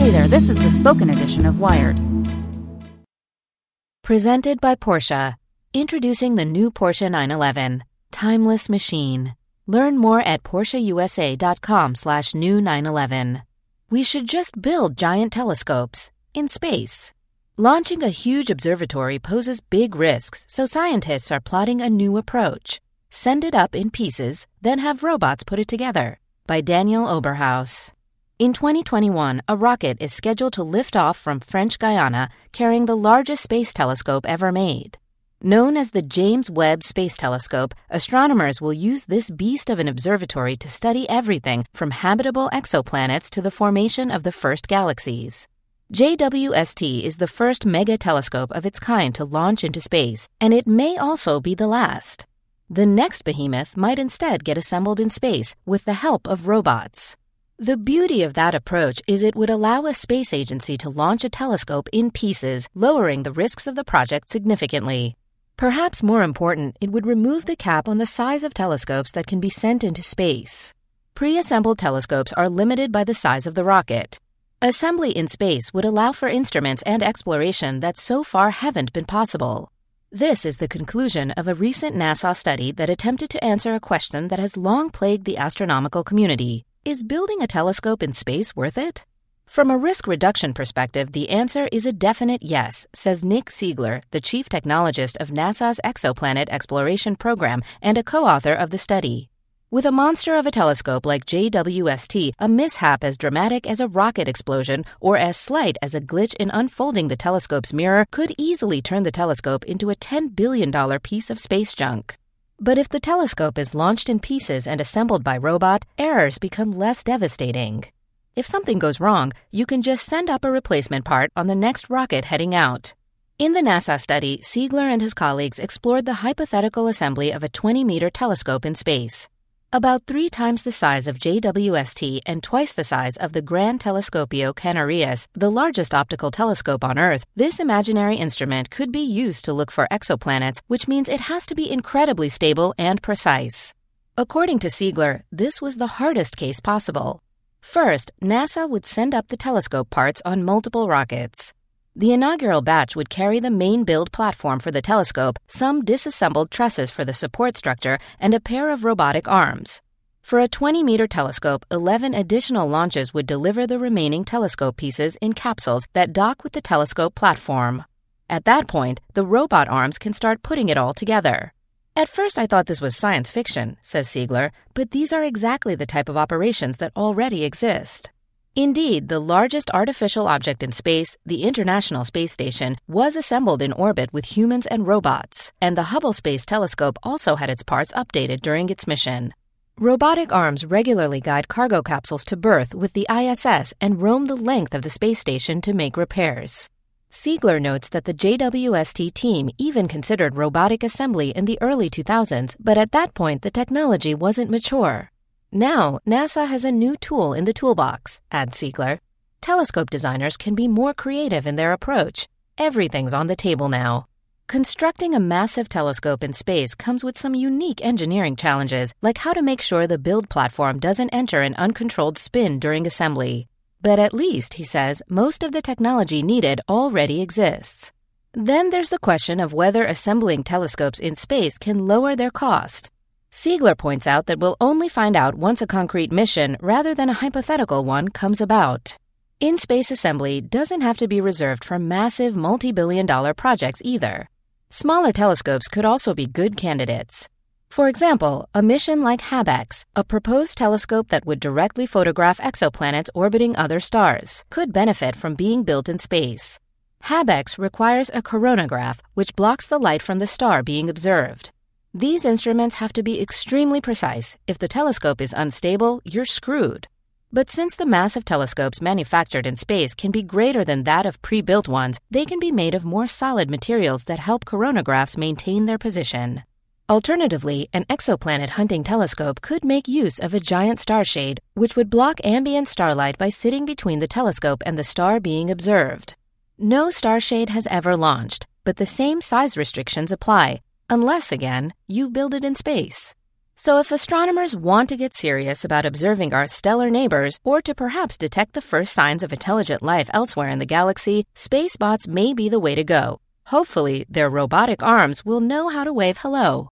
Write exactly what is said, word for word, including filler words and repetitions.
Hey there, this is the spoken edition of Wired. Presented by Porsche. Introducing the new Porsche nine eleven. Timeless machine. Learn more at PorscheUSA.com slash new 911. We should just build giant telescopes in space. Launching a huge observatory poses big risks, so scientists are plotting a new approach. Send it up in pieces, then have robots put it together. By Daniel Oberhaus. In twenty twenty-one, a rocket is scheduled to lift off from French Guiana, carrying the largest space telescope ever made. Known as the James Webb Space Telescope, astronomers will use this beast of an observatory to study everything from habitable exoplanets to the formation of the first galaxies. J W S T is the first mega telescope of its kind to launch into space, and it may also be the last. The next behemoth might instead get assembled in space with the help of robots. The beauty of that approach is it would allow a space agency to launch a telescope in pieces, lowering the risks of the project significantly. Perhaps more important, it would remove the cap on the size of telescopes that can be sent into space. Pre-assembled telescopes are limited by the size of the rocket. Assembly in space would allow for instruments and exploration that so far haven't been possible. This is the conclusion of a recent NASA study that attempted to answer a question that has long plagued the astronomical community. Is building a telescope in space worth it? From a risk reduction perspective, the answer is a definite yes, says Nick Siegler, the chief technologist of NASA's Exoplanet Exploration Program and a co-author of the study. With a monster of a telescope like J W S T, a mishap as dramatic as a rocket explosion or as slight as a glitch in unfolding the telescope's mirror could easily turn the telescope into a ten billion dollars piece of space junk. But if the telescope is launched in pieces and assembled by robot, errors become less devastating. If something goes wrong, you can just send up a replacement part on the next rocket heading out. In the NASA study, Siegler and his colleagues explored the hypothetical assembly of a twenty-meter telescope in space. About three times the size of J W S T and twice the size of the Gran Telescopio Canarias, the largest optical telescope on Earth, this imaginary instrument could be used to look for exoplanets, which means it has to be incredibly stable and precise. According to Siegler, this was the hardest case possible. First, NASA would send up the telescope parts on multiple rockets. The inaugural batch would carry the main build platform for the telescope, some disassembled trusses for the support structure, and a pair of robotic arms. For a twenty-meter telescope, eleven additional launches would deliver the remaining telescope pieces in capsules that dock with the telescope platform. At that point, the robot arms can start putting it all together. At first I thought this was science fiction, says Siegler, but these are exactly the type of operations that already exist. Indeed, the largest artificial object in space, the International Space Station, was assembled in orbit with humans and robots, and the Hubble Space Telescope also had its parts updated during its mission. Robotic arms regularly guide cargo capsules to berth with the I S S and roam the length of the space station to make repairs. Siegler notes that the J W S T team even considered robotic assembly in the early two thousands, but at that point the technology wasn't mature. Now, NASA has a new tool in the toolbox, adds Siegler. Telescope designers can be more creative in their approach. Everything's on the table now. Constructing a massive telescope in space comes with some unique engineering challenges, like how to make sure the build platform doesn't enter an uncontrolled spin during assembly. But at least, he says, most of the technology needed already exists. Then there's the question of whether assembling telescopes in space can lower their cost. Siegler points out that we'll only find out once a concrete mission, rather than a hypothetical one, comes about. In-space assembly doesn't have to be reserved for massive multi-billion dollar projects either. Smaller telescopes could also be good candidates. For example, a mission like HabEx, a proposed telescope that would directly photograph exoplanets orbiting other stars, could benefit from being built in space. HabEx requires a coronagraph, which blocks the light from the star being observed. These instruments have to be extremely precise. If the telescope is unstable, you're screwed. But since the massive telescopes manufactured in space can be greater than that of pre-built ones, they can be made of more solid materials that help coronagraphs maintain their position. Alternatively, an exoplanet hunting telescope could make use of a giant starshade, which would block ambient starlight by sitting between the telescope and the star being observed. No starshade has ever launched, but the same size restrictions apply. Unless, again, you build it in space. So if astronomers want to get serious about observing our stellar neighbors or to perhaps detect the first signs of intelligent life elsewhere in the galaxy, SpaceBots may be the way to go. Hopefully, their robotic arms will know how to wave hello.